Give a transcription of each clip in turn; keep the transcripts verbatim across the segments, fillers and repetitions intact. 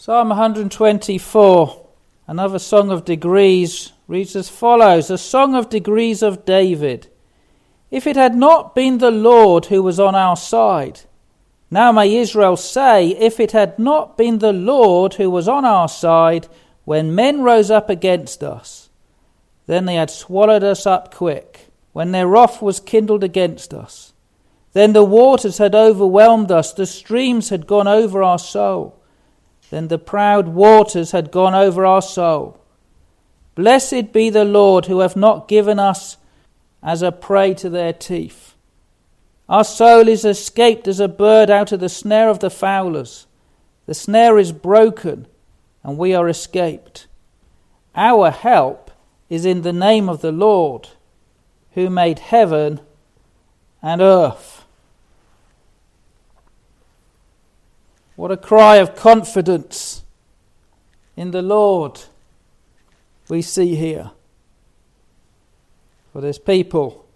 Psalm one twenty-four, another song of degrees, reads as follows: a song of degrees of David. If it had not been the Lord who was on our side, now may Israel say, if it had not been the Lord who was on our side, when men rose up against us, then they had swallowed us up quick, when their wrath was kindled against us. Then the waters had overwhelmed us, the streams had gone over our soul. Then the proud waters had gone over our soul. Blessed be the Lord who hath not given us as a prey to their teeth. Our soul is escaped as a bird out of the snare of the fowlers. The snare is broken, and we are escaped. Our help is in the name of the Lord, who made heaven and earth. What a cry of confidence in the Lord we see here. For this people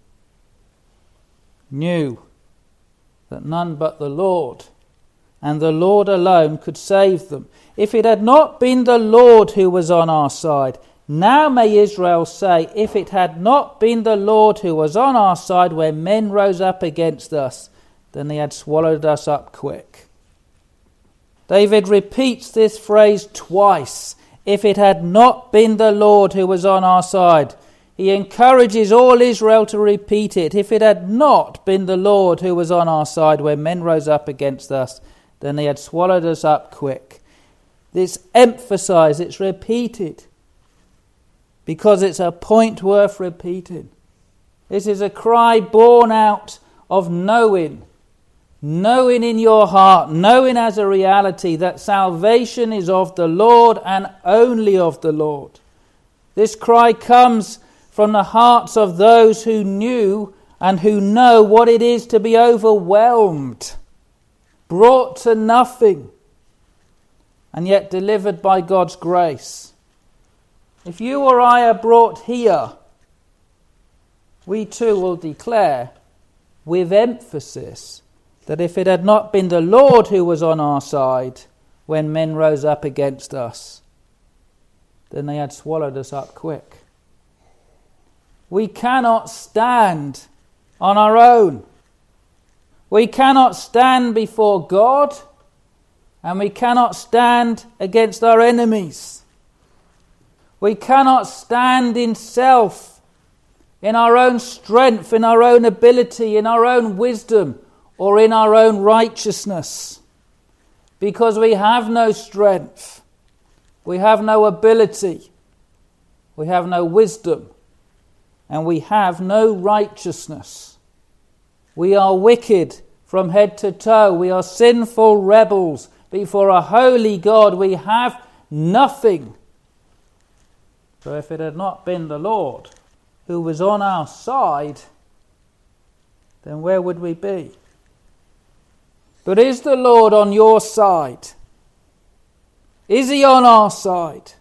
knew that none but the Lord and the Lord alone could save them. If it had not been the Lord who was on our side, now may Israel say, if it had not been the Lord who was on our side when men rose up against us, then they had swallowed us up quick. David repeats this phrase twice. If it had not been the Lord who was on our side. He encourages all Israel to repeat it. If it had not been the Lord who was on our side when men rose up against us, then they had swallowed us up quick. It's emphasized, it's repeated, because it's a point worth repeating. This is a cry born out of knowing, knowing in your heart, knowing as a reality that salvation is of the Lord and only of the Lord. This cry comes from the hearts of those who knew and who know what it is to be overwhelmed, brought to nothing, and yet delivered by God's grace. If you or I are brought here, we too will declare with emphasis that if it had not been the Lord who was on our side when men rose up against us, then they had swallowed us up quick. We cannot stand on our own. We cannot stand before God, and we cannot stand against our enemies. We cannot stand in self, in our own strength, in our own ability, in our own wisdom, or in our own righteousness, because we have no strength, we have no ability, we have no wisdom, and we have no righteousness. We are wicked from head to toe. We are sinful rebels before a holy God. We have nothing. So if it had not been the Lord who was on our side, then where would we be? But is the Lord on your side? Is he on our side?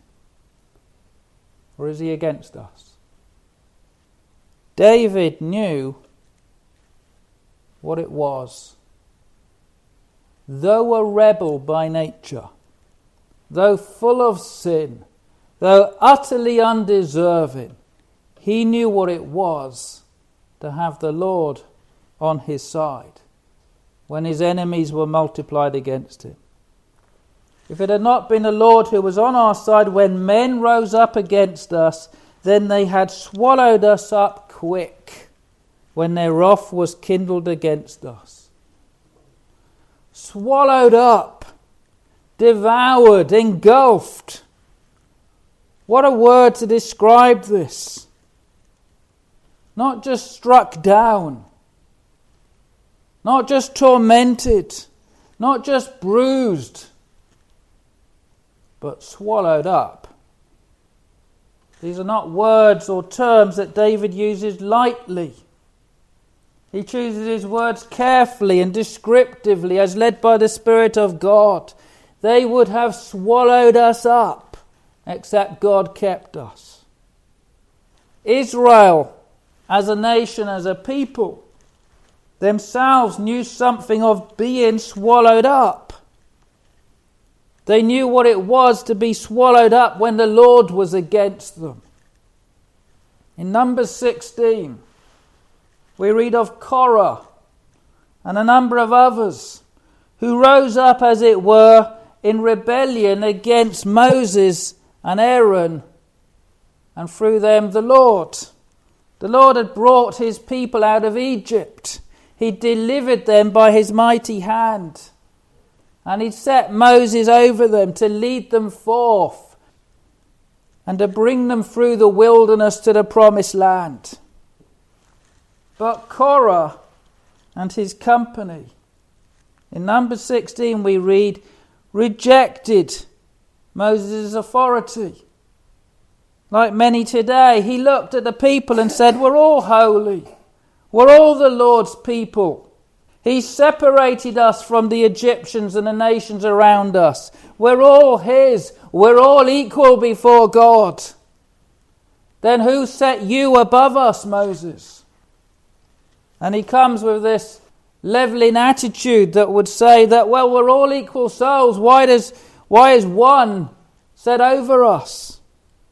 Or is he against us? David knew what it was. Though a rebel by nature, though full of sin, though utterly undeserving, he knew what it was to have the Lord on his side when his enemies were multiplied against him. If it had not been the Lord who was on our side when men rose up against us, then they had swallowed us up quick when their wrath was kindled against us. Swallowed up, devoured, engulfed. What a word to describe this. Not just struck down, not just tormented, not just bruised, but swallowed up. These are not words or terms that David uses lightly. He chooses his words carefully and descriptively as led by the Spirit of God. They would have swallowed us up, except God kept us. Israel, as a nation, as a people, themselves knew something of being swallowed up. They knew what it was to be swallowed up when the Lord was against them. In Numbers sixteen, we read of Korah and a number of others who rose up, as it were, in rebellion against Moses and Aaron, and through them the Lord. The Lord had brought his people out of Egypt. He delivered them by his mighty hand. And he set Moses over them to lead them forth and to bring them through the wilderness to the promised land. But Korah and his company, in Numbers sixteen we read, rejected Moses' authority. Like many today, he looked at the people and said, we're all holy. We're all the Lord's people. He separated us from the Egyptians and the nations around us. We're all his. We're all equal before God. Then who set you above us, Moses? And he comes with this leveling attitude that would say that, well, we're all equal souls. Why does, why is one set over us?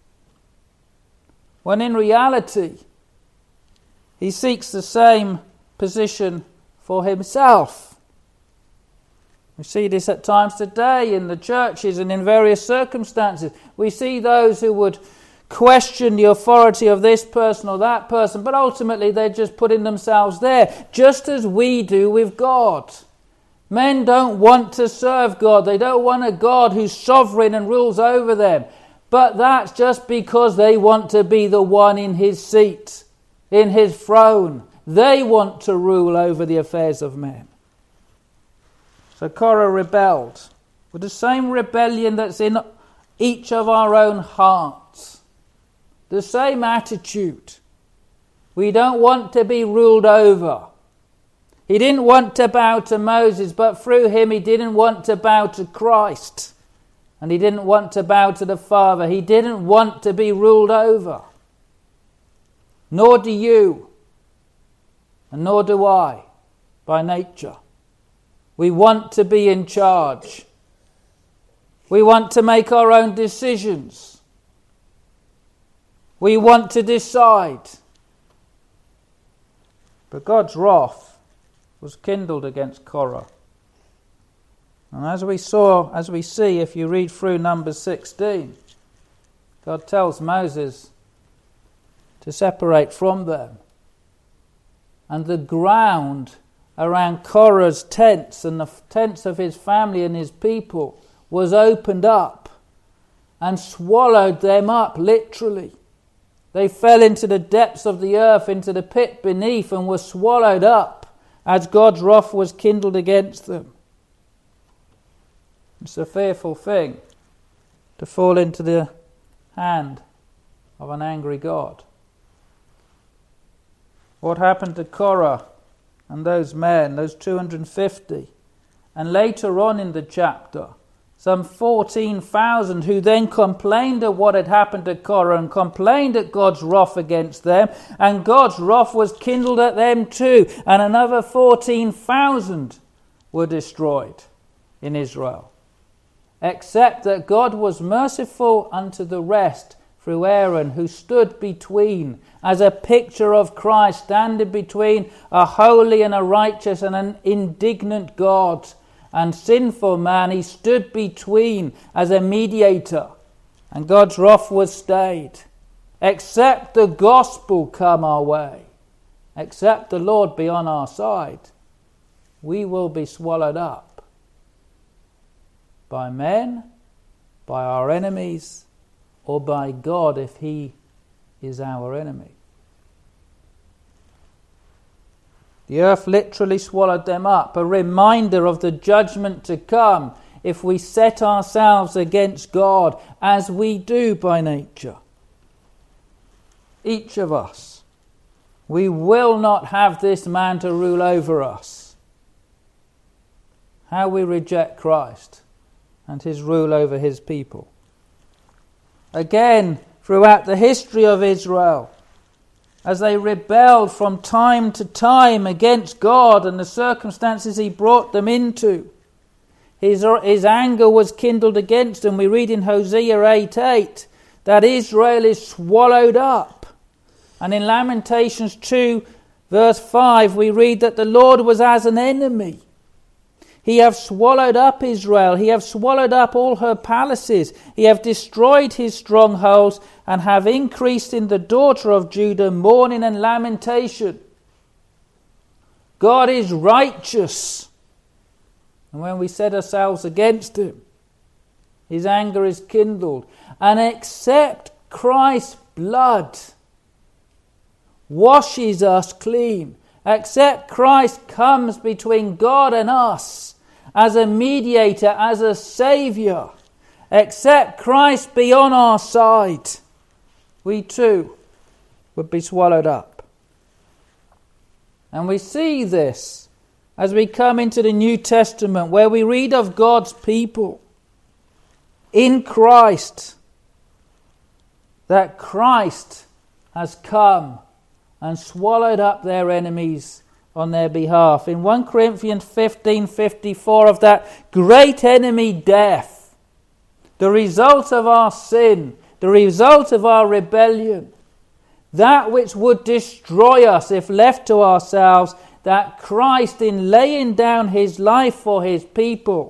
When in reality, he seeks the same position for himself. We see this at times today in the churches and in various circumstances. We see those who would question the authority of this person or that person, but ultimately they're just putting themselves there, just as we do with God. Men don't want to serve God. They don't want a God who's sovereign and rules over them. But that's just because they want to be the one in his seat, in his throne. They want to rule over the affairs of men. So Korah rebelled with the same rebellion that's in each of our own hearts. The same attitude. We don't want to be ruled over. He didn't want to bow to Moses, but through him he didn't want to bow to Christ. And he didn't want to bow to the Father. He didn't want to be ruled over. Nor do you. And nor do I, by nature. We want to be in charge. We want to make our own decisions. We want to decide. But God's wrath was kindled against Korah. And as we saw, as we see, if you read through Numbers sixteen, God tells Moses to separate from them. And the ground around Korah's tents and the tents of his family and his people was opened up and swallowed them up, literally. They fell into the depths of the earth, into the pit beneath, and were swallowed up as God's wrath was kindled against them. It's a fearful thing to fall into the hand of an angry God. What happened to Korah and those men, those two hundred fifty? And later on in the chapter, some fourteen thousand who then complained of what had happened to Korah and complained at God's wrath against them, and God's wrath was kindled at them too, and another fourteen thousand were destroyed in Israel. Except that God was merciful unto the rest through Aaron, who stood between as a picture of Christ, standing between a holy and a righteous and an indignant God and sinful man. He stood between as a mediator, and God's wrath was stayed. Except the gospel come our way, except the Lord be on our side, we will be swallowed up by men, by our enemies, or by God if he is our enemy. The earth literally swallowed them up, a reminder of the judgment to come if we set ourselves against God, as we do by nature. Each of us, we will not have this man to rule over us. How we reject Christ and his rule over his people. Again, throughout the history of Israel, as they rebelled from time to time against God and the circumstances he brought them into, His, his anger was kindled against them. We read in Hosea eight eight that Israel is swallowed up. And in Lamentations two verse five we read that the Lord was as an enemy. He hath swallowed up Israel. He hath swallowed up all her palaces. He hath destroyed his strongholds, and have increased in the daughter of Judah mourning and lamentation. God is righteous. And when we set ourselves against him, his anger is kindled. And except Christ's blood washes us clean, except Christ comes between God and us as a mediator, as a saviour, except Christ be on our side, we too would be swallowed up. And we see this as we come into the New Testament, where we read of God's people in Christ, that Christ has come and swallowed up their enemies on their behalf. In First Corinthians fifteen fifty-four, of that great enemy death, the result of our sin, the result of our rebellion, that which would destroy us if left to ourselves, that Christ, in laying down his life for his people,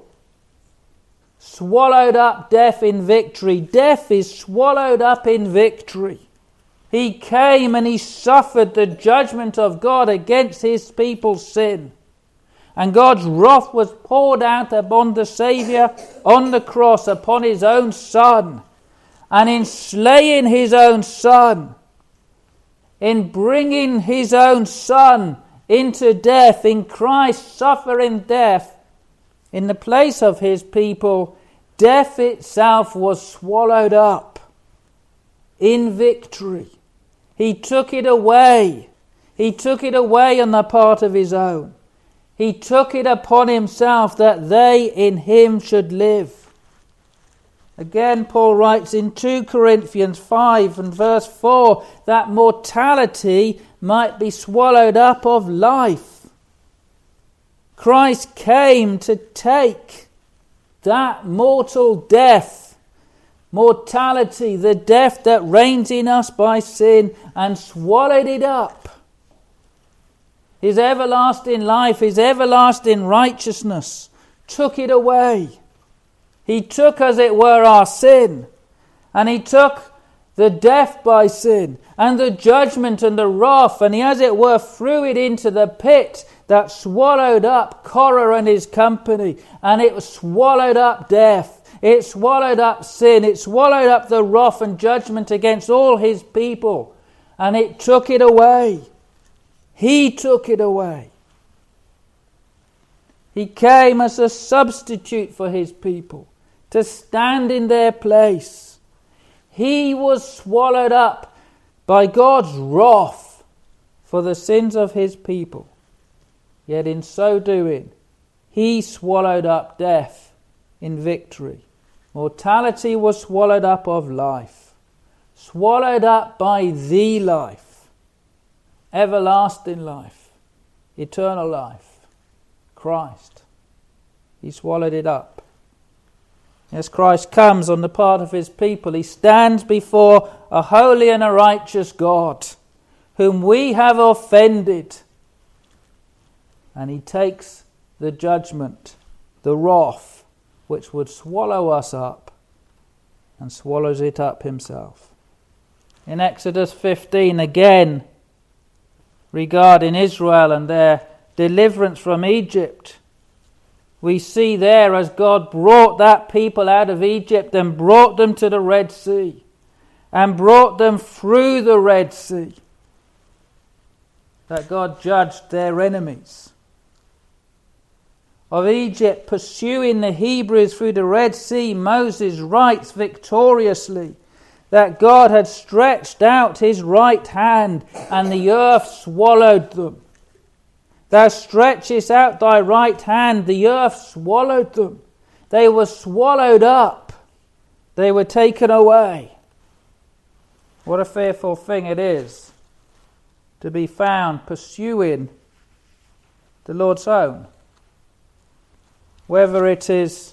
swallowed up death in victory. Death is swallowed up in victory. He came and he suffered the judgment of God against his people's sin. And God's wrath was poured out upon the Saviour on the cross, upon his own Son. And in slaying his own Son, in bringing his own Son into death, in Christ suffering death in the place of his people, death itself was swallowed up in victory. He took it away. He took it away on the part of his own. He took it upon himself that they in him should live. Again, Paul writes in Second Corinthians five and verse four that mortality might be swallowed up of life. Christ came to take that mortal death, mortality, the death that reigns in us by sin, and swallowed it up. His everlasting life, his everlasting righteousness, took it away. He took, as it were, our sin, and he took the death by sin, and the judgment and the wrath, and he, as it were, threw it into the pit that swallowed up Korah and his company, and it swallowed up death. It swallowed up sin. It swallowed up the wrath and judgment against all his people. And it took it away. He took it away. He came as a substitute for his people, to stand in their place. He was swallowed up by God's wrath for the sins of his people. Yet in so doing, he swallowed up death in victory. Mortality was swallowed up of life, swallowed up by the life, everlasting life, eternal life, Christ. He swallowed it up. As Christ comes on the part of his people, he stands before a holy and a righteous God, whom we have offended, and he takes the judgment, the wrath, which would swallow us up, and swallows it up himself. In Exodus fifteen, again, regarding Israel and their deliverance from Egypt, we see there as God brought that people out of Egypt and brought them to the Red Sea, and brought them through the Red Sea, that God judged their enemies. Of Egypt pursuing the Hebrews through the Red Sea, Moses writes victoriously that God had stretched out his right hand and the earth swallowed them. Thou stretchest out thy right hand, the earth swallowed them. They were swallowed up. They were taken away. What a fearful thing it is to be found pursuing the Lord's own. whether it is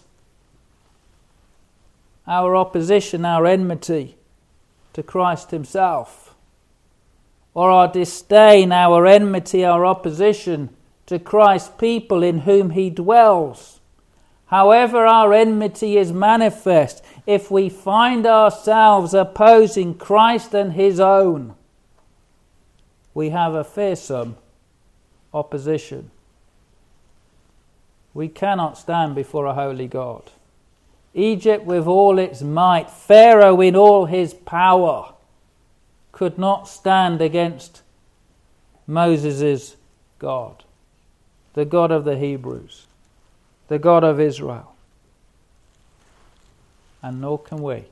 our opposition, our enmity to Christ himself, or our disdain, our enmity, our opposition to Christ's people in whom he dwells. However our enmity is manifest, if we find ourselves opposing Christ and his own, we have a fearsome opposition. We cannot stand before a holy God. Egypt with all its might, Pharaoh in all his power, could not stand against Moses' God, the God of the Hebrews, the God of Israel. And nor can we.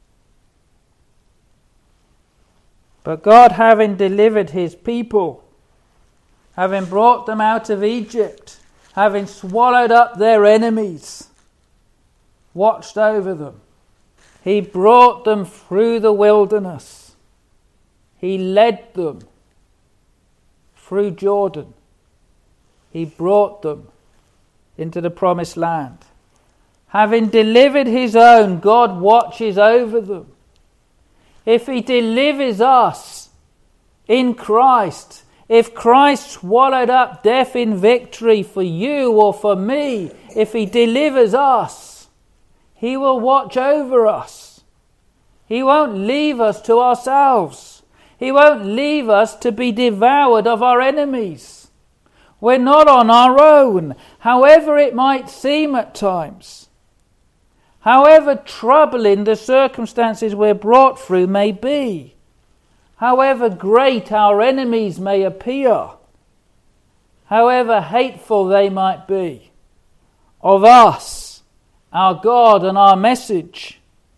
But God, having delivered his people, having brought them out of Egypt, having swallowed up their enemies, watched over them. He brought them through the wilderness. He led them through Jordan. He brought them into the promised land. Having delivered his own, God watches over them. If he delivers us in Christ, if Christ swallowed up death in victory for you or for me, if he delivers us, he will watch over us. He won't leave us to ourselves. He won't leave us to be devoured of our enemies. We're not on our own, however it might seem at times. However troubling the circumstances we're brought through may be. However great our enemies may appear. However hateful they might be. Of us, our God and our message.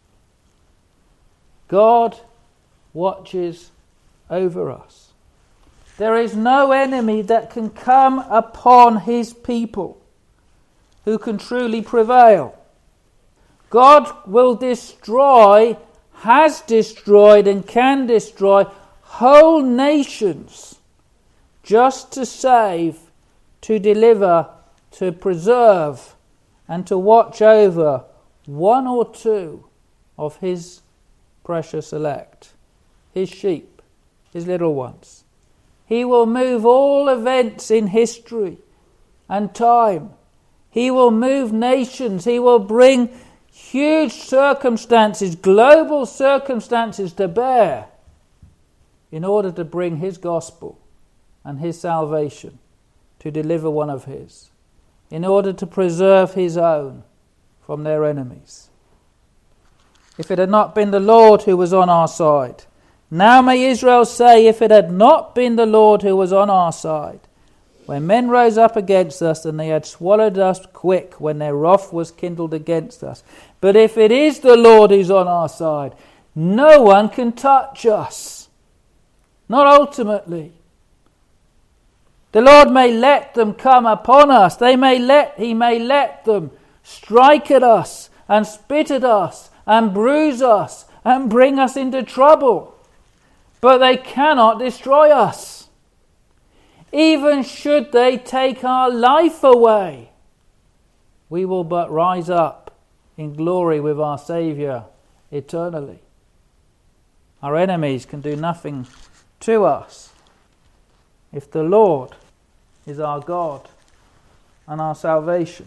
God watches over us. There is no enemy that can come upon his people who can truly prevail. God will destroy, has destroyed and can destroy whole nations just to save, to deliver, to preserve and to watch over one or two of his precious elect, his sheep, his little ones. He will move all events in history and time. He will move nations. He will bring huge circumstances, global circumstances to bear in order to bring his gospel and his salvation, to deliver one of his, in order to preserve his own from their enemies. If it had not been the Lord who was on our side, now may Israel say, if it had not been the Lord who was on our side, when men rose up against us and they had swallowed us quick when their wrath was kindled against us. But if it is the Lord who's on our side, no one can touch us. Not ultimately. The Lord may let them come upon us. They may let, he may let them strike at us and spit at us and bruise us and bring us into trouble. But they cannot destroy us. Even should they take our life away, we will but rise up in glory with our Saviour eternally. Our enemies can do nothing to us if the Lord is our God and our salvation.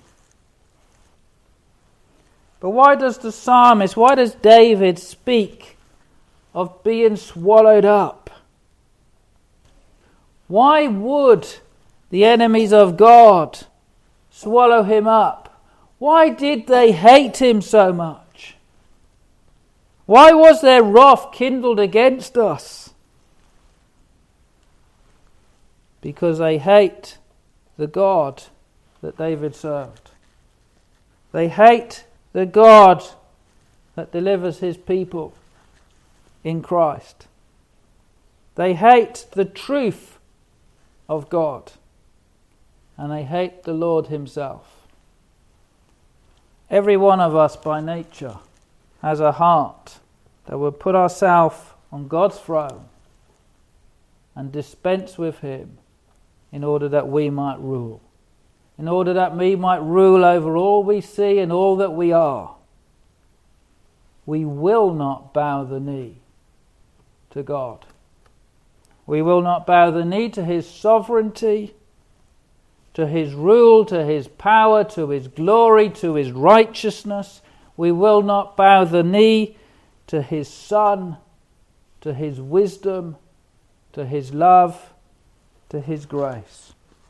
But why does the psalmist, why does David speak of being swallowed up? Why would the enemies of God swallow him up? Why did they hate him so much? Why was their wrath kindled against us? Because they hate the God that David served. They hate the God that delivers his people in Christ. They hate the truth of God, and they hate the Lord himself. Every one of us by nature has a heart that will put ourselves on God's throne and dispense with him in order that we might rule. in order that we might rule over all we see and all that we are. We will not bow the knee to God. We will not bow the knee to his sovereignty, to his rule, to his power, to his glory, to his righteousness. We will not bow the knee to his Son, to his wisdom, to his love, to his grace.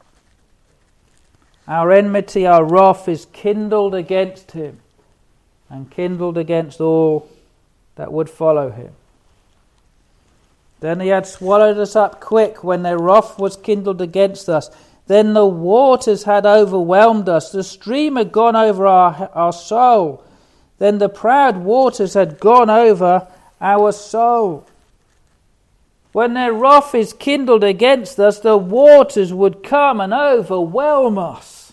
Our enmity, our wrath is kindled against him and kindled against all that would follow him. Then he had swallowed us up quick when their wrath was kindled against us. Then the waters had overwhelmed us. The stream had gone over our, our soul. Then the proud waters had gone over our soul. When their wrath is kindled against us, the waters would come and overwhelm us.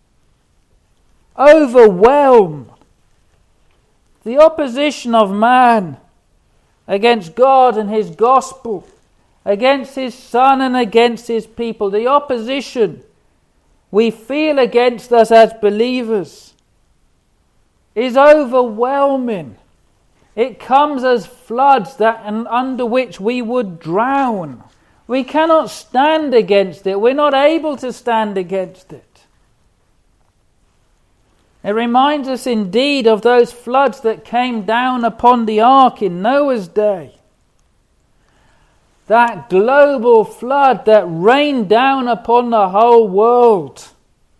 Overwhelm. The opposition of man against God and his gospel, against his Son and against his people, the opposition we feel against us as believers is overwhelming. It comes as floods that and under which we would drown. We cannot stand against it. We're not able to stand against it. It reminds us indeed of those floods that came down upon the ark in Noah's day. That global flood that rained down upon the whole world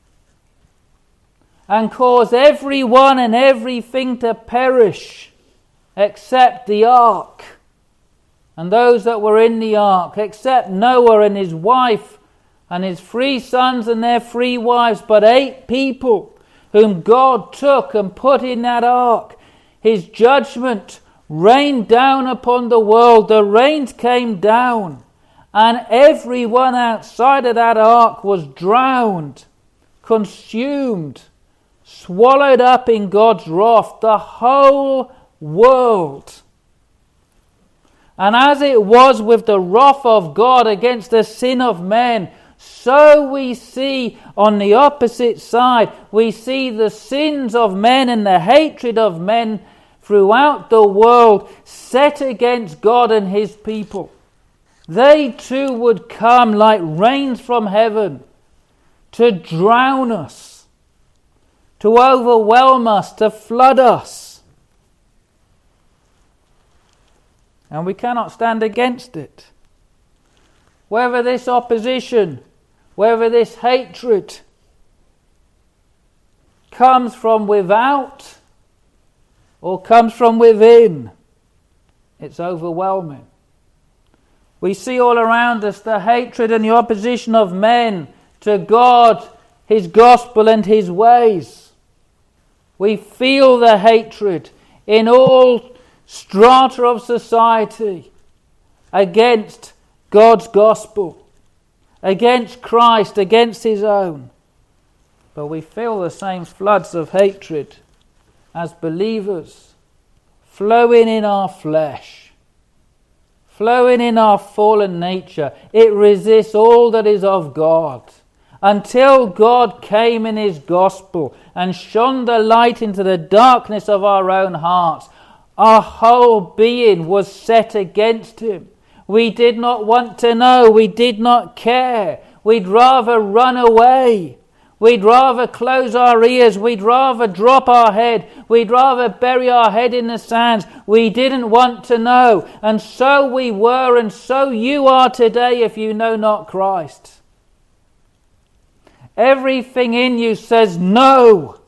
and caused everyone and everything to perish except the ark and those that were in the ark, except Noah and his wife and his three sons and their three wives, but eight people whom God took and put in that ark. His judgment rained down upon the world. The rains came down, and everyone outside of that ark was drowned, consumed, swallowed up in God's wrath, the whole world. And as it was with the wrath of God against the sin of men, so we see on the opposite side, we see the sins of men and the hatred of men throughout the world set against God and his people. They too would come like rains from heaven to drown us, to overwhelm us, to flood us. And we cannot stand against it. Whether this opposition, whether this hatred comes from without or comes from within, it's overwhelming. We see all around us the hatred and the opposition of men to God, his gospel and his ways. We feel the hatred in all strata of society against God's gospel, against Christ, against his own. But we feel the same floods of hatred as believers flowing in our flesh, flowing in our fallen nature. It resists all that is of God. Until God came in his gospel and shone the light into the darkness of our own hearts, our whole being was set against him. We did not want to know. We did not care. We'd rather run away. We'd rather close our ears. We'd rather drop our head. We'd rather bury our head in the sands. We didn't want to know. And so we were, and so you are today if you know not Christ. Everything in you says no.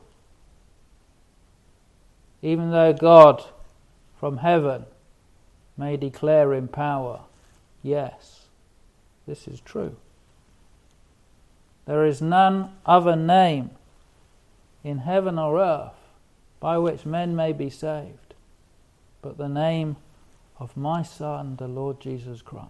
Even though God from heaven may declare in power, yes, this is true. There is none other name in heaven or earth by which men may be saved, but the name of my Son, the Lord Jesus Christ.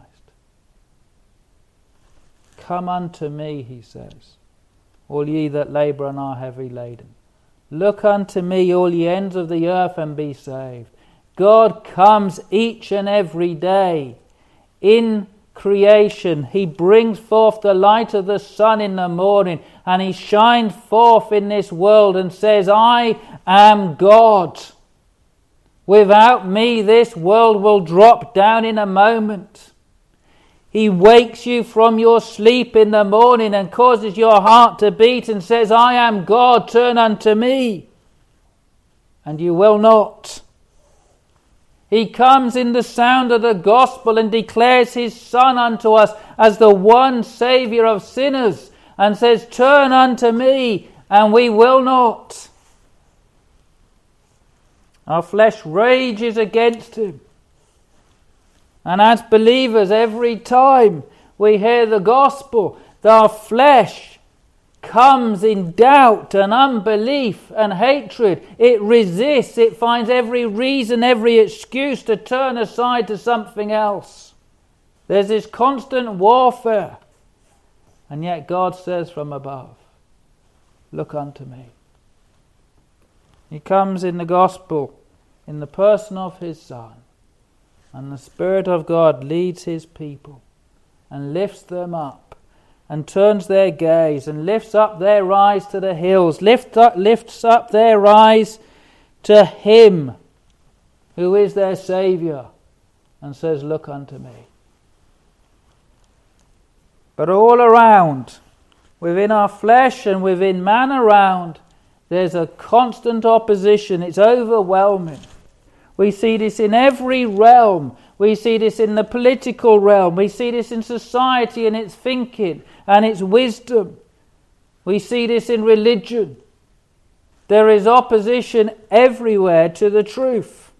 Come unto me, he says, all ye that labour and are heavy laden. Look unto me, all ye ends of the earth, and be saved. God comes each and every day in creation. He brings forth the light of the sun in the morning, and he shines forth in this world and says, I am God. Without me, this world will drop down in a moment. He wakes you from your sleep in the morning and causes your heart to beat and says, I am God, turn unto me. And you will not. He comes in the sound of the gospel and declares his Son unto us as the one Saviour of sinners and says, turn unto me, and we will not. Our flesh rages against him. And as believers, every time we hear the gospel, our flesh comes in doubt and unbelief and hatred. It resists. It finds every reason, every excuse to turn aside to something else. There's this constant warfare. And yet God says from above, look unto me. He comes in the gospel in the person of his Son. And the Spirit of God leads his people and lifts them up and turns their gaze and lifts up their eyes to the hills, lift up, lifts up their eyes to him who is their Saviour and says, look unto me. But all around, within our flesh and within man around, there's a constant opposition. It's overwhelming. We see this in every realm. We see this in the political realm. We see this in society and its thinking and its wisdom. We see this in religion. There is opposition everywhere to the truth.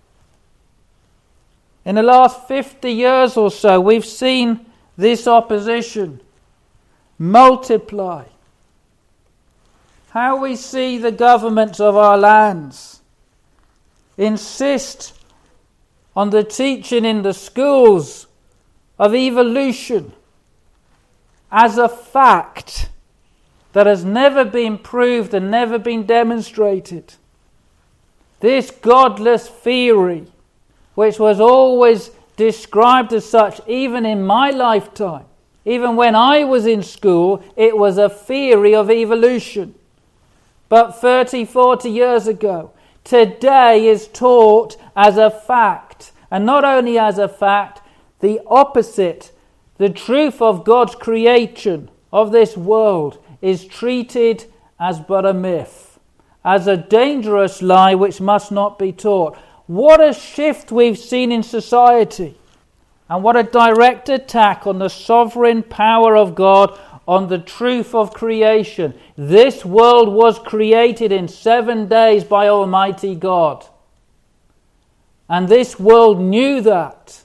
In the last fifty years or so, we've seen this opposition multiply. How we see the governments of our lands insist on the teaching in the schools of evolution as a fact that has never been proved and never been demonstrated. This godless theory, which was always described as such even in my lifetime, even when I was in school, it was a theory of evolution. But thirty, forty years ago, today is taught as a fact. And not only as a fact, the opposite, the truth of God's creation of this world is treated as but a myth, as a dangerous lie which must not be taught. What a shift we've seen in society, and what a direct attack on the sovereign power of God, on the truth of creation. This world was created in seven days by Almighty God. And this world knew that.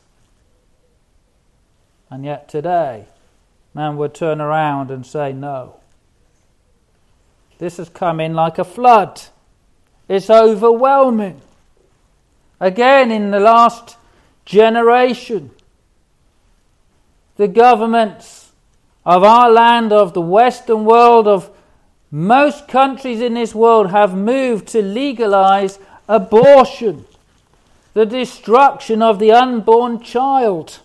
And yet today, man would turn around and say, no. This has come in like a flood. It's overwhelming. Again, in the last generation, the governments of our land, of the Western world, of most countries in this world have moved to legalize abortion, the destruction of the unborn child.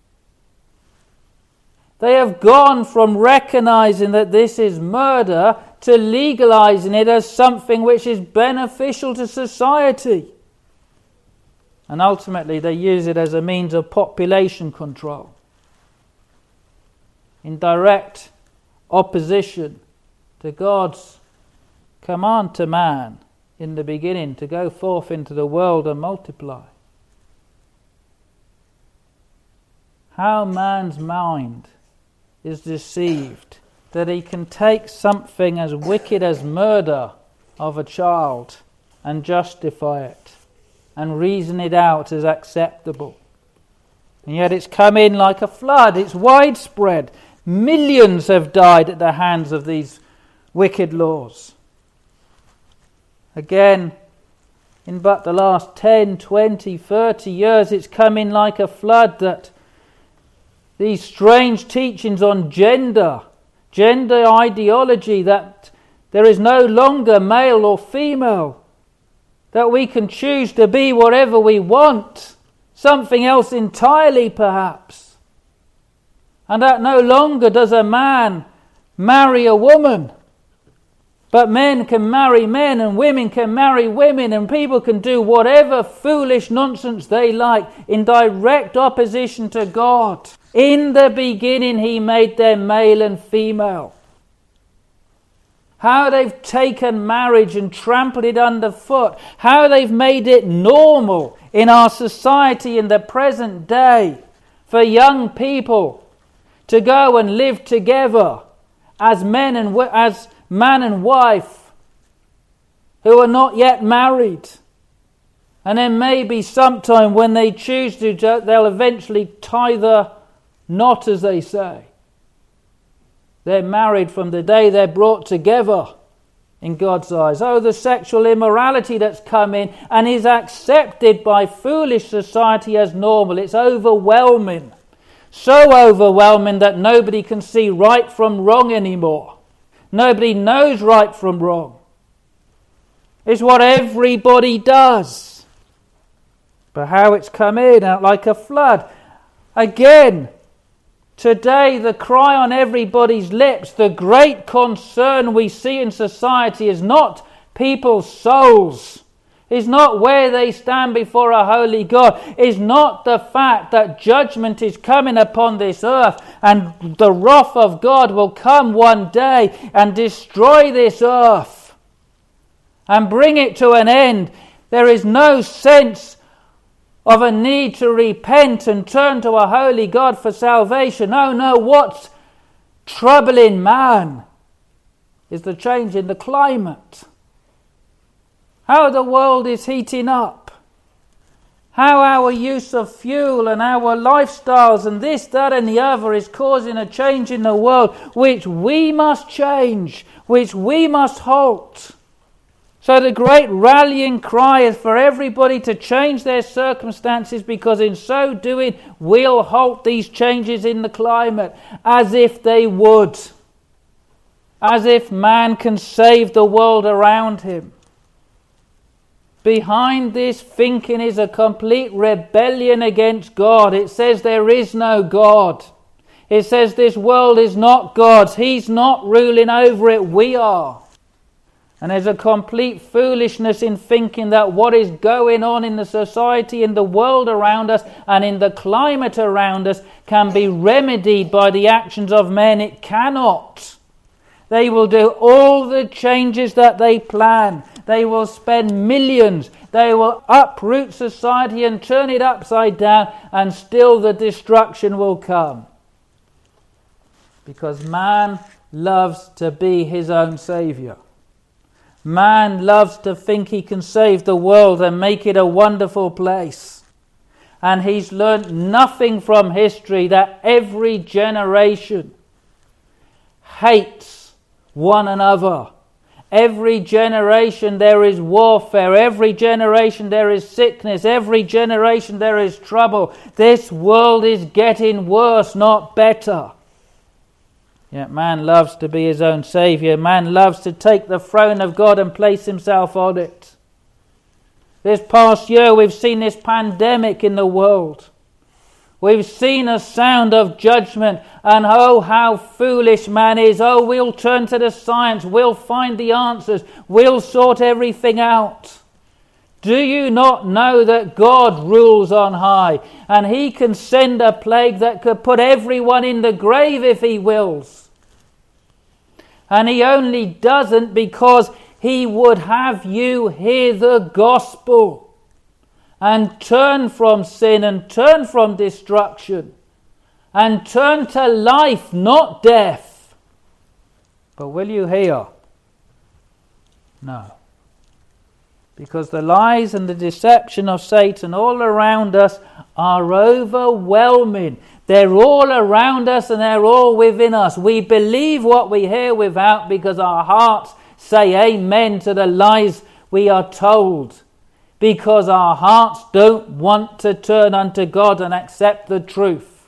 They have gone from recognizing that this is murder to legalizing it as something which is beneficial to society. And ultimately they use it as a means of population control, in direct opposition to God's command to man in the beginning to go forth into the world and multiply. How man's mind is deceived that he can take something as wicked as murder of a child and justify it and reason it out as acceptable. And yet it's come in like a flood. It's widespread. Millions have died at the hands of these wicked laws. Again, in but the last ten, twenty, thirty years, it's come in like a flood that these strange teachings on gender, gender ideology, that there is no longer male or female, that we can choose to be whatever we want, something else entirely perhaps. And that no longer does a man marry a woman, but men can marry men and women can marry women, and people can do whatever foolish nonsense they like in direct opposition to God. In the beginning he made them male and female. How they've taken marriage and trampled it underfoot. How they've made it normal in our society in the present day for young people to go and live together as men and as man and wife who are not yet married. And then maybe sometime when they choose to, they'll eventually tie the knot, as they say. They're married from the day they're brought together in God's eyes. Oh, the sexual immorality that's come in and is accepted by foolish society as normal. It's overwhelming. So overwhelming that nobody can see right from wrong anymore. Nobody knows right from wrong. It's what everybody does. But how it's come in out like a flood. Again, today the cry on everybody's lips, the great concern we see in society is not people's souls, is not where they stand before a holy God, is not the fact that judgment is coming upon this earth and the wrath of God will come one day and destroy this earth and bring it to an end. There is no sense of a need to repent and turn to a holy God for salvation. Oh no, what's troubling man is the change in the climate. How the world is heating up. How our use of fuel and our lifestyles and this, that and the other is causing a change in the world which we must change, which we must halt. So the great rallying cry is for everybody to change their circumstances, because in so doing we'll halt these changes in the climate, as if they would. As if man can save the world around him. Behind this thinking is a complete rebellion against God. It says there is no God. It says this world is not God's. He's not ruling over it. We are. And there's a complete foolishness in thinking that what is going on in the society, in the world around us, and in the climate around us can be remedied by the actions of men. It cannot. They will do all the changes that they plan. They will spend millions. They will uproot society and turn it upside down, and still the destruction will come. Because man loves to be his own saviour. Man loves to think he can save the world and make it a wonderful place. And he's learnt nothing from history that every generation hates one another. Every generation there is warfare. Every generation there is sickness. Every generation there is trouble. This world is getting worse, not better. Yet man loves to be his own saviour. Man loves to take the throne of God and place himself on it. This past year we've seen this pandemic in the world. We've seen a sound of judgment, and oh, how foolish man is. Oh, we'll turn to the science. We'll find the answers. We'll sort everything out. Do you not know that God rules on high, and he can send a plague that could put everyone in the grave if he wills? And he only doesn't because he would have you hear the gospel and turn from sin and turn from destruction and turn to life, not death. But will you hear? No. Because the lies and the deception of Satan all around us are overwhelming. They're all around us and they're all within us. We believe what we hear without, because our hearts say amen to the lies we are told. Because our hearts don't want to turn unto God and accept the truth.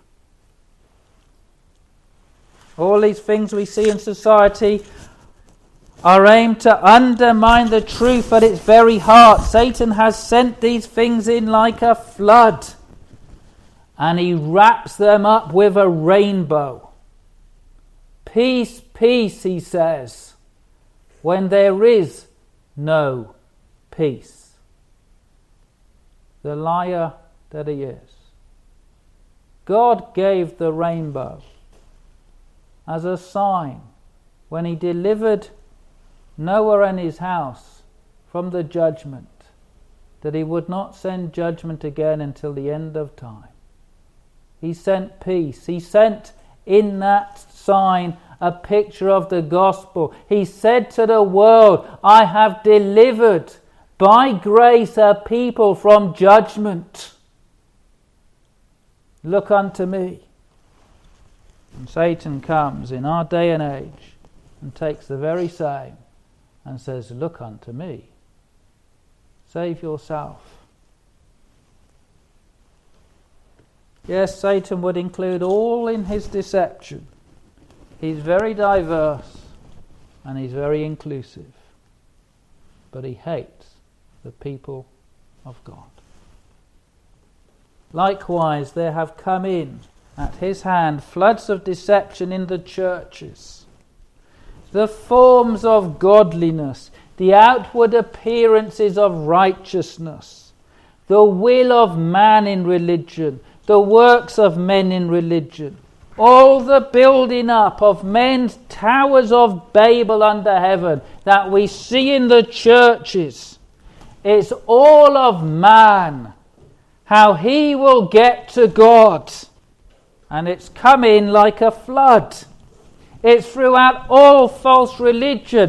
All these things we see in society are aimed to undermine the truth at its very heart. Satan has sent these things in like a flood. and he wraps them up with a rainbow. Peace, peace, he says, when there is no peace. The liar that he is. God gave the rainbow as a sign when he delivered Noah and his house from the judgment, that he would not send judgment again until the end of time. He sent peace. He sent in that sign a picture of the gospel. He said to the world, I have delivered by grace a people from judgment. Look unto me. And Satan comes in our day and age and takes the very same and says, look unto me. Save yourself. Yes, Satan would include all in his deception. He's very diverse and he's very inclusive. But he hates the people of God. Likewise, there have come in at his hand floods of deception in the churches. The forms of godliness, the outward appearances of righteousness, the will of man in religion, the works of men in religion, all the building up of men's towers of Babel under heaven that we see in the churches. It's all of man, how he will get to God. And it's come in like a flood. It's throughout all false religion,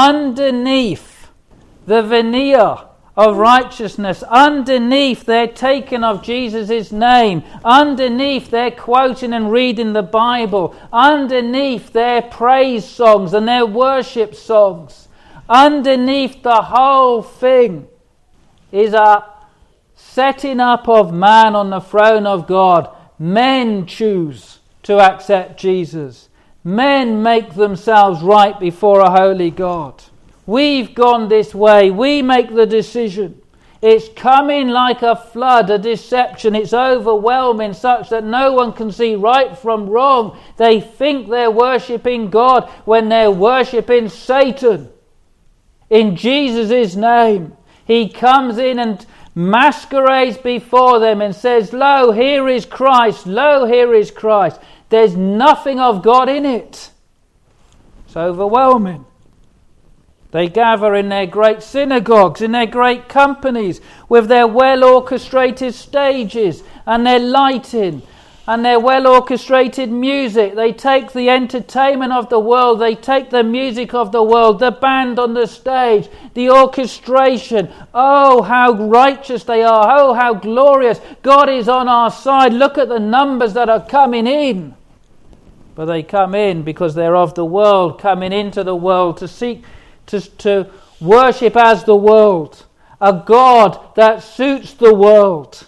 underneath the veneer of righteousness, underneath their taking of Jesus' name, underneath their quoting and reading the Bible, underneath their praise songs and their worship songs, underneath the whole thing is a setting up of man on the throne of God. Men choose to accept Jesus. Men make themselves right before a holy God. We've gone this way. We make the decision. It's coming like a flood, a deception. It's overwhelming such that no one can see right from wrong. They think they're worshipping God when they're worshipping Satan. In Jesus' name, he comes in and masquerades before them and says, lo, here is Christ. Lo, here is Christ. There's nothing of God in it. It's overwhelming. They gather in their great synagogues, in their great companies, with their well-orchestrated stages and their lighting and their well-orchestrated music. They take the entertainment of the world, they take the music of the world, the band on the stage, the orchestration. Oh, how righteous they are. Oh, how glorious. God is on our side. Look at the numbers that are coming in. But they come in because they're of the world, coming into the world to seek to, to worship as the world, a God that suits the world.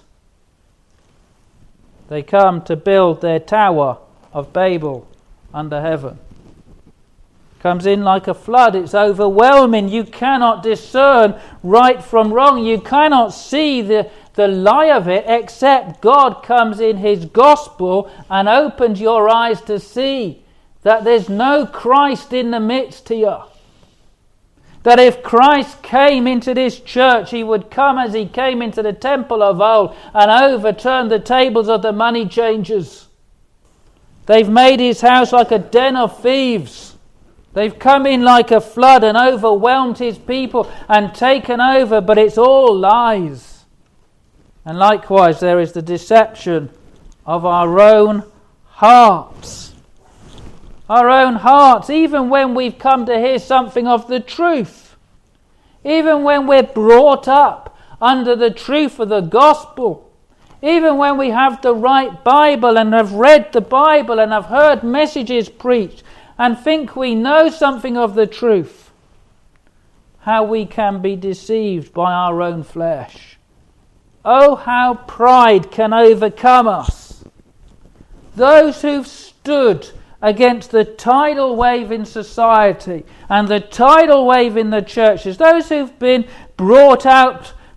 They come to build their tower of Babel under heaven. Comes in like a flood. It's overwhelming. You cannot discern right from wrong. You cannot see the, the lie of it, except God comes in his gospel and opens your eyes to see that there's no Christ in the midst here. That if Christ came into this church, he would come as he came into the temple of old and overturn the tables of the money changers. They've made his house like a den of thieves. They've come in like a flood and overwhelmed his people and taken over, but it's all lies. And likewise, there is the deception of our own hearts. Our own hearts, even when we've come to hear something of the truth, even when we're brought up under the truth of the gospel, even when we have the right Bible and have read the Bible and have heard messages preached and think we know something of the truth, how we can be deceived by our own flesh. Oh, how pride can overcome us. Those who've stood against the tidal wave in society and the tidal wave in the churches, those who've been brought out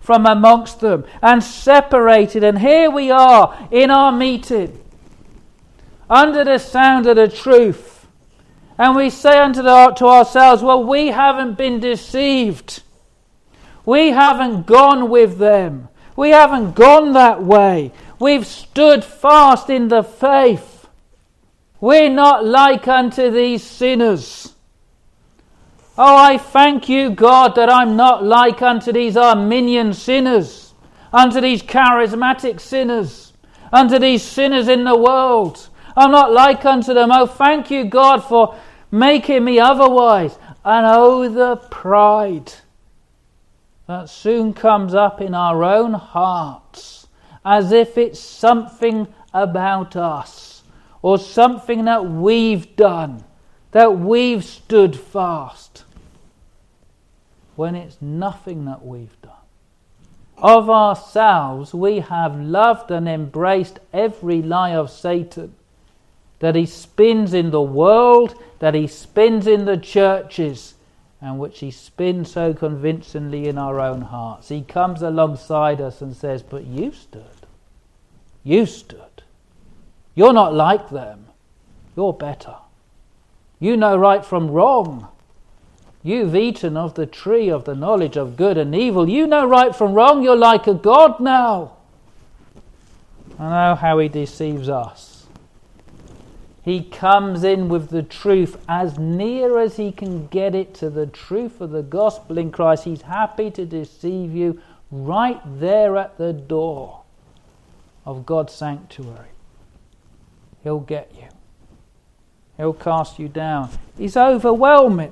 from amongst them and separated. And here we are in our meeting, under the sound of the truth. And we say unto the, to ourselves, well, we haven't been deceived. We haven't gone with them. We haven't gone that way. We've stood fast in the faith. We're not like unto these sinners. Oh, I thank you, God, that I'm not like unto these Arminian sinners, unto these charismatic sinners, unto these sinners in the world. I'm not like unto them. Oh, thank you, God, for making me otherwise. And oh, the pride that soon comes up in our own hearts, as if it's something about us, or something that we've done, that we've stood fast, when it's nothing that we've done. Of ourselves, we have loved and embraced every lie of Satan that he spins in the world, that he spins in the churches, and which he spins so convincingly in our own hearts. He comes alongside us and says, but you stood. You stood. You're not like them. You're better. You know right from wrong. You've eaten of the tree of the knowledge of good and evil. You know right from wrong. You're like a god now. I know how he deceives us. He comes in with the truth as near as he can get it to the truth of the gospel in Christ. He's happy to deceive you right there at the door of God's sanctuary. He'll get you. He'll cast you down. He's overwhelming.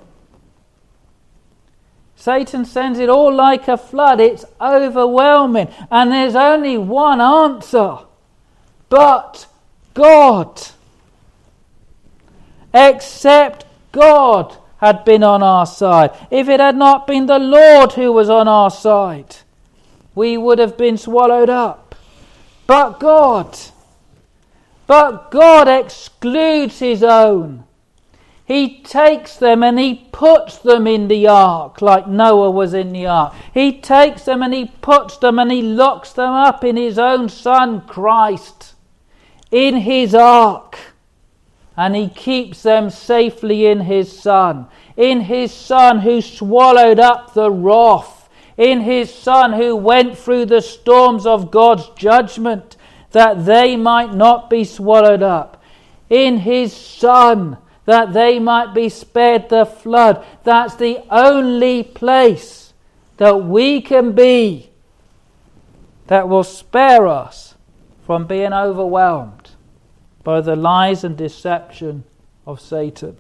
Satan sends it all like a flood. It's overwhelming. And there's only one answer. But God. Except God had been on our side. If it had not been the Lord who was on our side, we would have been swallowed up. But God. But God excludes his own. He takes them and he puts them in the ark, like Noah was in the ark. He takes them and he puts them and he locks them up in his own Son, Christ, in his ark. And he keeps them safely in his Son, in his Son who swallowed up the wrath, in his Son who went through the storms of God's judgment, that they might not be swallowed up, in his Son, that they might be spared the flood. That's the only place that we can be that will spare us from being overwhelmed by the lies and deception of Satan.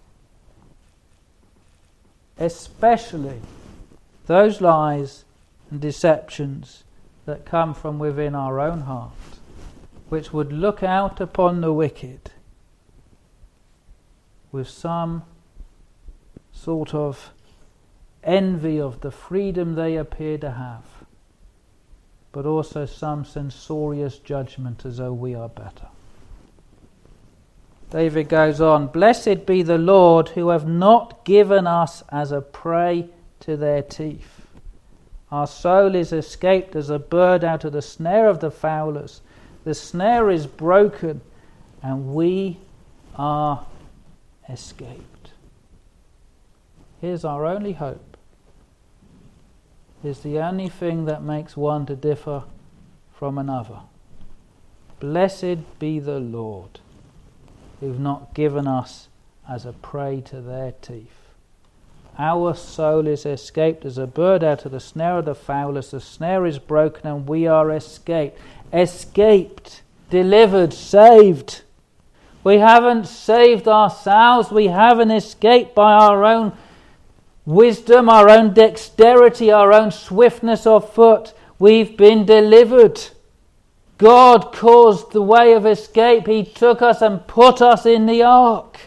Especially those lies and deceptions that come from within our own heart, which would look out upon the wicked with some sort of envy of the freedom they appear to have, but also some censorious judgment as though we are better. David goes on, blessed be the Lord who have not given us as a prey to their teeth. Our soul is escaped as a bird out of the snare of the fowlers. The snare is broken and we are escaped. Here's our only hope. Here's the only thing that makes one to differ from another. Blessed be the Lord, who've not given us as a prey to their teeth. Our soul is escaped as a bird out of the snare of the fowlers. The snare is broken and we are escaped. Escaped, delivered, saved. We haven't saved ourselves. We haven't escaped by our own wisdom, our own dexterity, our own swiftness of foot. We've been delivered. God caused the way of escape. He took us and put us in the ark.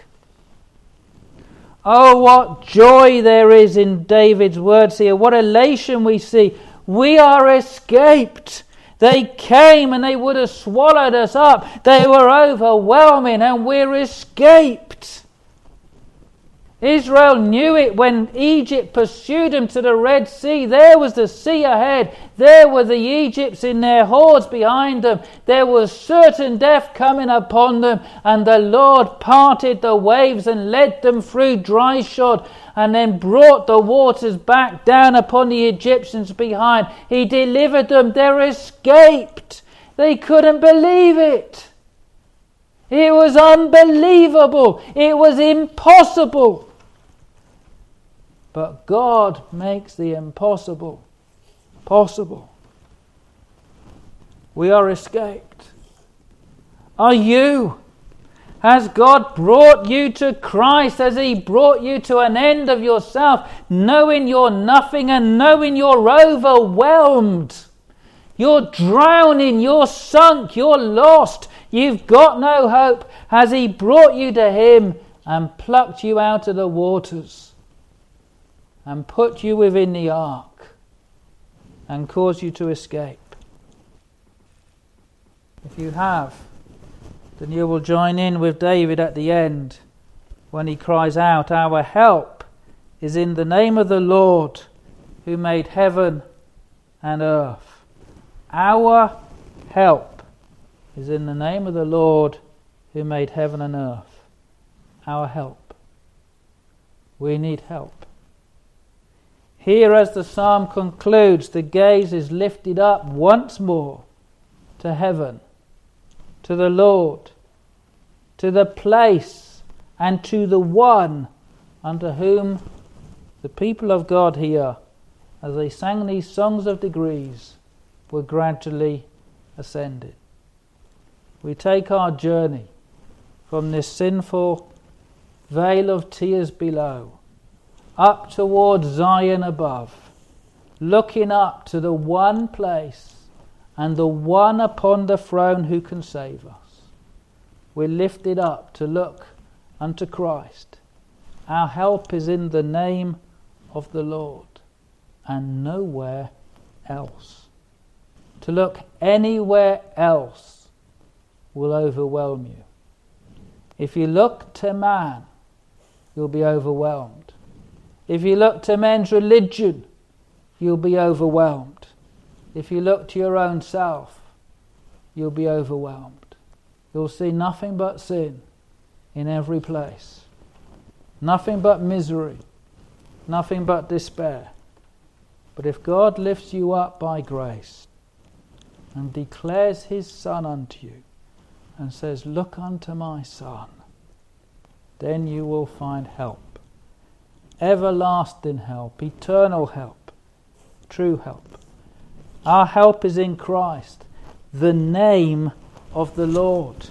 Oh, what joy there is in David's words here. What elation we see. We are escaped. They came and they would have swallowed us up. They were overwhelming and we're escaped. Israel knew it when Egypt pursued them to the Red Sea. There was the sea ahead. There were the Egypts in their hordes behind them. There was certain death coming upon them. And the Lord parted the waves and led them through dry shod, and then brought the waters back down upon the Egyptians behind. He delivered them. They escaped. They couldn't believe it. It was unbelievable. It was impossible. But God makes the impossible possible. We are escaped. Are you? Has God brought you to Christ? Has He brought you to an end of yourself, knowing you're nothing and knowing you're overwhelmed? You're drowning, you're sunk, you're lost, you've got no hope. Has He brought you to Him and plucked you out of the waters and put you within the ark and caused you to escape? If you have, then you will join in with David at the end when he cries out, "Our help is in the name of the Lord who made heaven and earth." Our help is in the name of the Lord who made heaven and earth. Our help. We need help. Here, as the psalm concludes, the gaze is lifted up once more to heaven, to the Lord, to the place and to the one unto whom the people of God here, as they sang these songs of degrees, were gradually ascended. We take our journey from this sinful vale of tears below, up towards Zion above, looking up to the one place and the one upon the throne who can save us. We're lifted up to look unto Christ. Our help is in the name of the Lord and nowhere else. To look anywhere else will overwhelm you. If you look to man, you'll be overwhelmed. If you look to men's religion, you'll be overwhelmed. If you look to your own self, you'll be overwhelmed. You'll see nothing but sin in every place. Nothing but misery. Nothing but despair. But if God lifts you up by grace and declares His Son unto you and says, "Look unto my Son," then you will find help. Everlasting help, eternal help, true help. Our help is in Christ, the name of the Lord.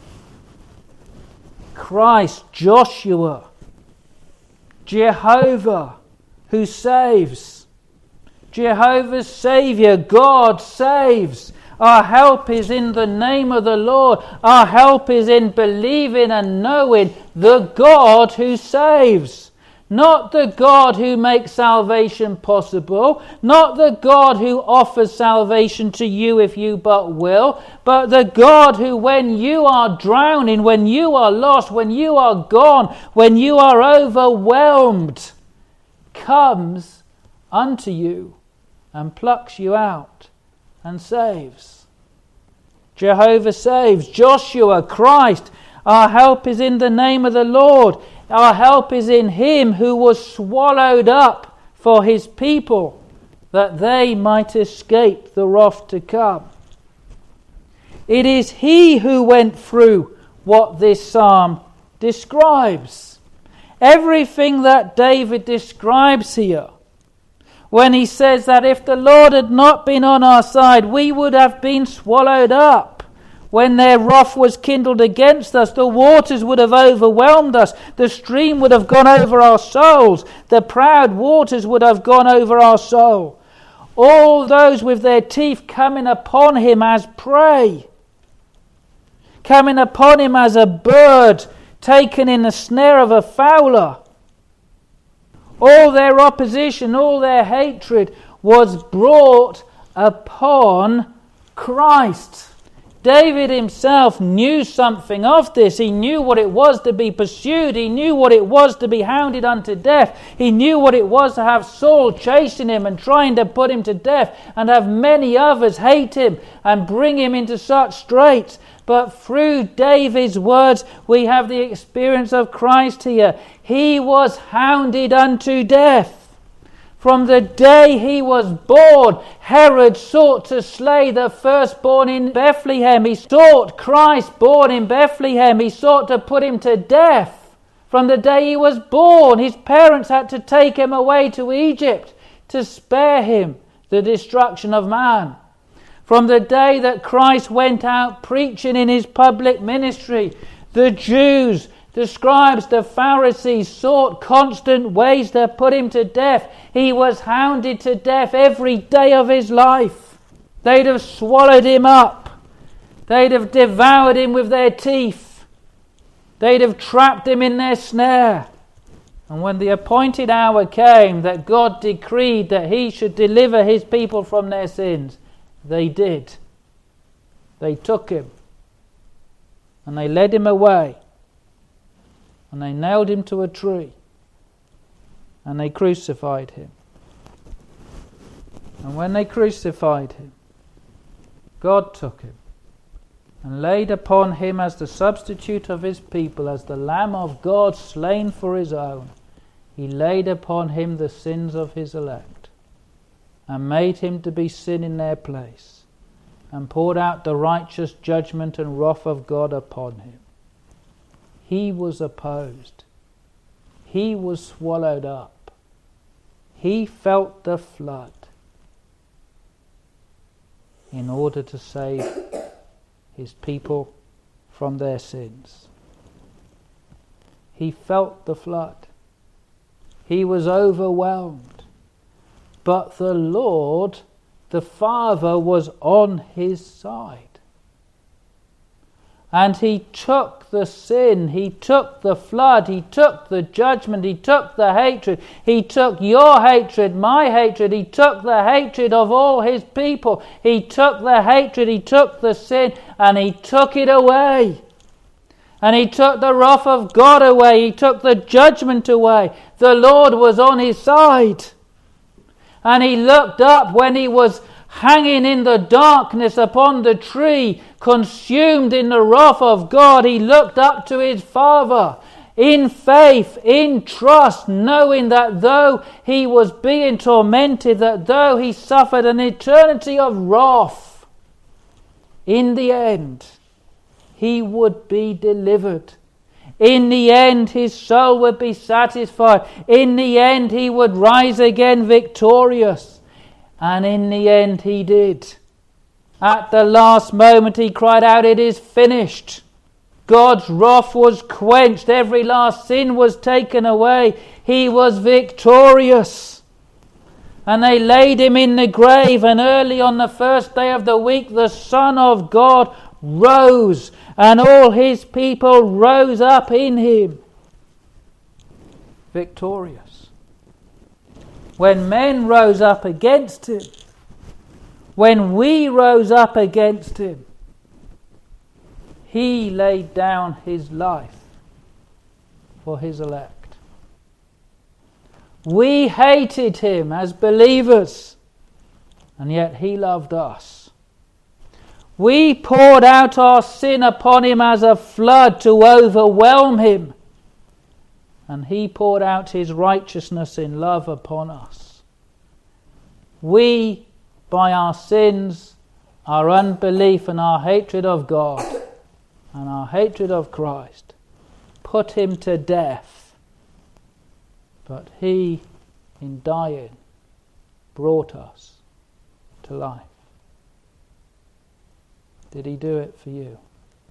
Christ, Joshua, Jehovah, who saves. Jehovah's Saviour, God saves. Our help is in the name of the Lord. Our help is in believing and knowing the God who saves. Not the God who makes salvation possible, not the God who offers salvation to you if you but will, but the God who, when you are drowning, when you are lost, when you are gone, when you are overwhelmed, comes unto you and plucks you out and saves. Jehovah saves. Joshua, Christ, our help is in the name of the Lord. Our help is in Him who was swallowed up for His people, that they might escape the wrath to come. It is He who went through what this psalm describes. Everything that David describes here, when he says that if the Lord had not been on our side, we would have been swallowed up. When their wrath was kindled against us, the waters would have overwhelmed us. The stream would have gone over our souls. The proud waters would have gone over our soul. All those with their teeth coming upon him as prey, coming upon him as a bird taken in the snare of a fowler. All their opposition, all their hatred was brought upon Christ. David himself knew something of this. He knew what it was to be pursued. He knew what it was to be hounded unto death. He knew what it was to have Saul chasing him and trying to put him to death, and have many others hate him and bring him into such straits. But through David's words, we have the experience of Christ here. He was hounded unto death. From the day he was born, Herod sought to slay the firstborn in Bethlehem. He sought Christ born in Bethlehem. He sought to put him to death. From the day he was born, his parents had to take him away to Egypt to spare him the destruction of man. From the day that Christ went out preaching in his public ministry, the Jews, the scribes, the Pharisees sought constant ways to put him to death. He was hounded to death every day of his life. They'd have swallowed him up. They'd have devoured him with their teeth. They'd have trapped him in their snare. And when the appointed hour came that God decreed that he should deliver his people from their sins, they did. They took him and they led him away. And they nailed him to a tree. And they crucified him. And when they crucified him, God took him and laid upon him as the substitute of his people, as the Lamb of God slain for his own. He laid upon him the sins of his elect and made him to be sin in their place, and poured out the righteous judgment and wrath of God upon him. He was opposed. He was swallowed up. He felt the flood in order to save his people from their sins. He felt the flood. He was overwhelmed. But the Lord, the Father, was on his side. And he took the sin, he took the flood, he took the judgment, he took the hatred, he took your hatred, my hatred, he took the hatred of all his people, he took the hatred, he took the sin, and he took it away. And he took the wrath of God away, he took the judgment away. The Lord was on his side. And he looked up when he was hanging in the darkness upon the tree, consumed in the wrath of God. He looked up to his Father in faith, in trust, knowing that though he was being tormented, that though he suffered an eternity of wrath, in the end he would be delivered. In the end his soul would be satisfied. In the end he would rise again victorious. And in the end he did. At the last moment he cried out, "It is finished." God's wrath was quenched. Every last sin was taken away. He was victorious. And they laid him in the grave. And early on the first day of the week, the Son of God rose. And all his people rose up in him. Victorious. When men rose up against him, when we rose up against him, he laid down his life for his elect. We hated him as believers, and yet he loved us. We poured out our sin upon him as a flood to overwhelm him, and he poured out his righteousness in love upon us. We, by our sins, our unbelief and our hatred of God and our hatred of Christ, put him to death. But he, in dying, brought us to life. Did he do it for you?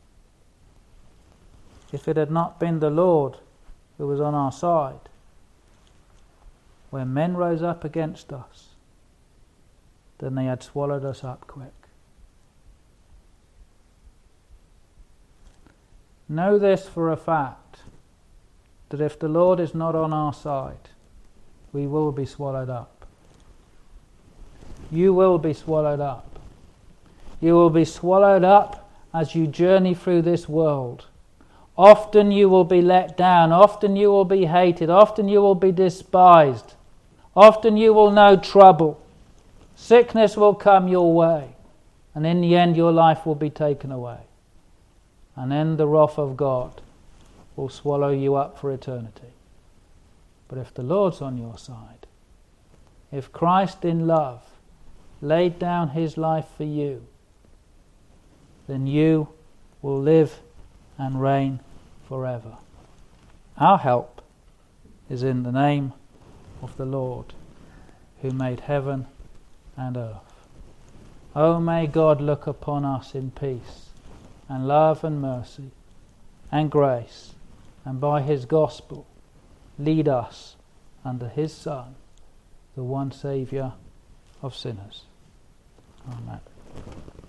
If it had not been the Lord who was on our side, when men rose up against us, then they had swallowed us up quick. Know this for a fact, that if the Lord is not on our side, we will be swallowed up. You will be swallowed up. You will be swallowed up as you journey through this world. Often you will be let down, often you will be hated, often you will be despised, often you will know trouble. Sickness will come your way, and in the end your life will be taken away. And then the wrath of God will swallow you up for eternity. But if the Lord's on your side, if Christ in love laid down his life for you, then you will live and reign forever. Our help is in the name of the Lord, who made heaven and earth. Oh, may God look upon us in peace and love and mercy and grace, and by his gospel lead us under his Son, the one Saviour of sinners. Amen.